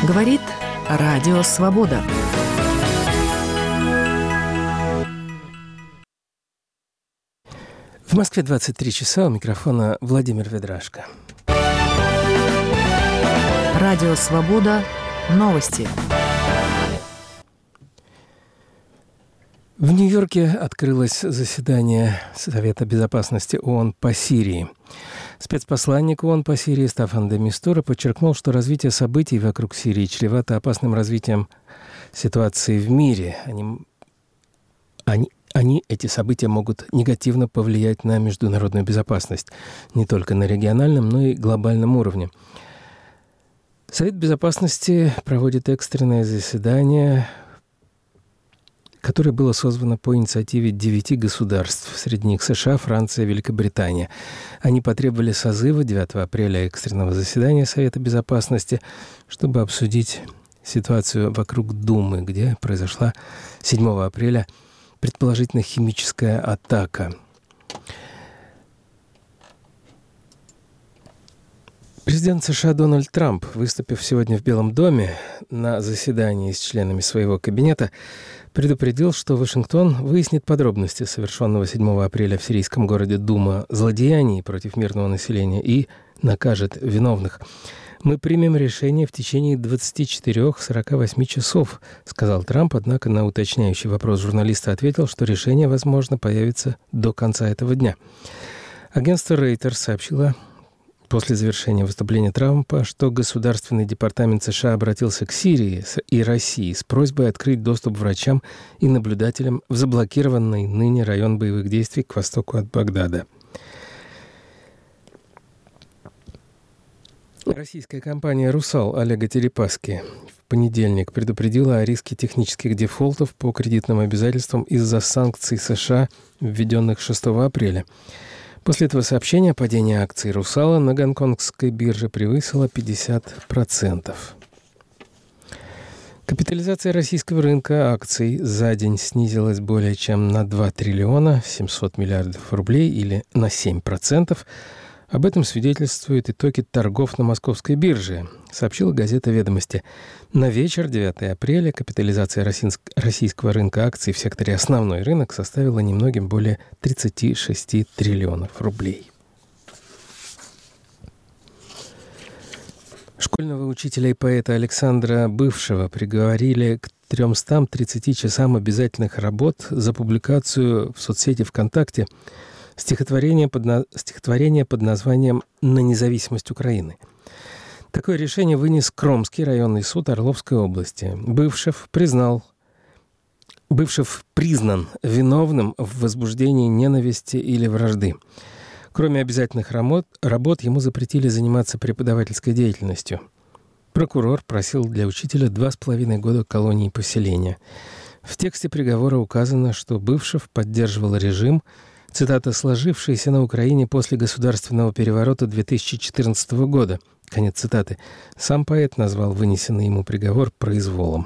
Говорит Радио Свобода. В Москве 23 часа, у микрофона Владимир Ведрашко. Радио Свобода. Новости. В Нью-Йорке открылось заседание Совета безопасности ООН по Сирии. Спецпосланник ООН по Сирии Стаффан де Мистура подчеркнул, что развитие событий вокруг Сирии чревато опасным развитием ситуации в мире. Эти события могут негативно повлиять на международную безопасность не только на региональном, но и глобальном уровне. Совет безопасности проводит экстренное заседание, которое было созвано по инициативе 9 государств, среди них США, Франция, Великобритания. Они потребовали созыва 9 апреля экстренного заседания Совета безопасности, чтобы обсудить ситуацию вокруг Думы, где произошла 7 апреля предположительно химическая атака. Президент США Дональд Трамп, выступив сегодня в Белом доме на заседании с членами своего кабинета, предупредил, что Вашингтон выяснит подробности совершенного 7 апреля в сирийском городе Дума злодеяний против мирного населения и накажет виновных. «Мы примем решение в течение 24-48 часов», — сказал Трамп, однако на уточняющий вопрос журналиста ответил, что решение, возможно, появится до конца этого дня. Агентство Reuters сообщило после завершения выступления Трампа, что Государственный департамент США обратился к Сирии и России с просьбой открыть доступ врачам и наблюдателям в заблокированный ныне район боевых действий к востоку от Багдада. Российская компания «Русал» Олега Терепаски в понедельник предупредила о риске технических дефолтов по кредитным обязательствам из-за санкций США, введенных 6 апреля. После этого сообщения падение акций «Русала» на гонконгской бирже превысило 50%. Капитализация российского рынка акций за день снизилась более чем на 2 триллиона 700 миллиардов рублей или на 7%. Об этом свидетельствуют итоги торгов на московской бирже, сообщила газета «Ведомости». На вечер 9 апреля капитализация российского рынка акций в секторе «Основной рынок» составила немногим более 36 триллионов рублей. Школьного учителя и поэта Александра Бывшего приговорили к 330 часам обязательных работ за публикацию в соцсети ВКонтакте стихотворение под названием «На независимость Украины». Такое решение вынес Кромский районный суд Орловской области. Бывшев признан виновным в возбуждении ненависти или вражды. Кроме обязательных работ, ему запретили заниматься преподавательской деятельностью. Прокурор просил для учителя 2,5 года колонии поселения. В тексте приговора указано, что Бывшев поддерживал режим, цитата, «сложившийся на Украине после государственного переворота 2014 года». Конец цитаты. Сам поэт назвал вынесенный ему приговор произволом.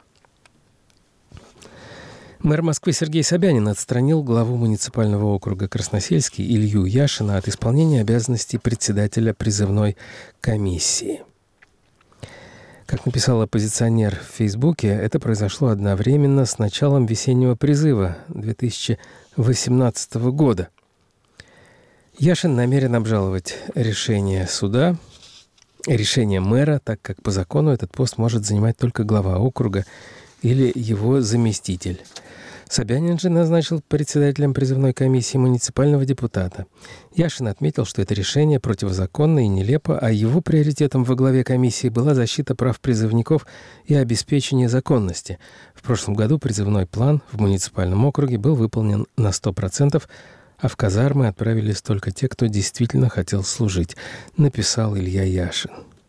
Мэр Москвы Сергей Собянин отстранил главу муниципального округа Красносельский Илью Яшина от исполнения обязанностей председателя призывной комиссии. Как написал оппозиционер в Фейсбуке, это произошло одновременно с началом весеннего призыва 2018 года. Яшин намерен обжаловать решение суда, решение мэра, так как по закону этот пост может занимать только глава округа или его заместитель. Собянин же назначил председателем призывной комиссии муниципального депутата. Яшин отметил, что это решение противозаконно и нелепо, а его приоритетом во главе комиссии была защита прав призывников и обеспечение законности. В прошлом году призывной план в муниципальном округе был выполнен на 100%, а в казармы отправились только те, кто действительно хотел служить, написал Илья Яшин.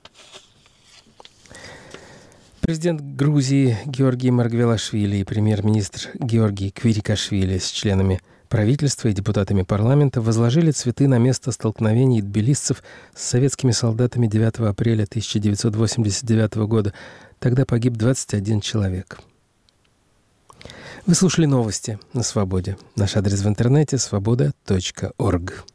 Президент Грузии Георгий Маргвелашвили и премьер-министр Георгий Квирикашвили с членами правительства и депутатами парламента возложили цветы на место столкновений тбилисцев с советскими солдатами 9 апреля 1989 года. Тогда погиб 21 человек. Вы слушали новости на Свободе. Наш адрес в интернете – svoboda.org.